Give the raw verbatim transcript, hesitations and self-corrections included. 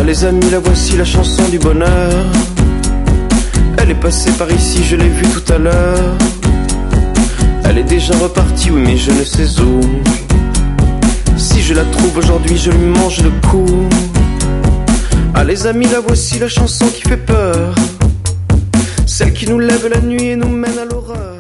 les amis, la voici la chanson du bonheur. Elle est passée par ici, je l'ai vue tout à l'heure. Elle est déjà repartie, oui mais je ne sais où. Si je la trouve aujourd'hui, je lui mange le cou. Ah les amis, la voici la chanson qui fait peur, celle qui nous lève la nuit et nous mène à l'horreur.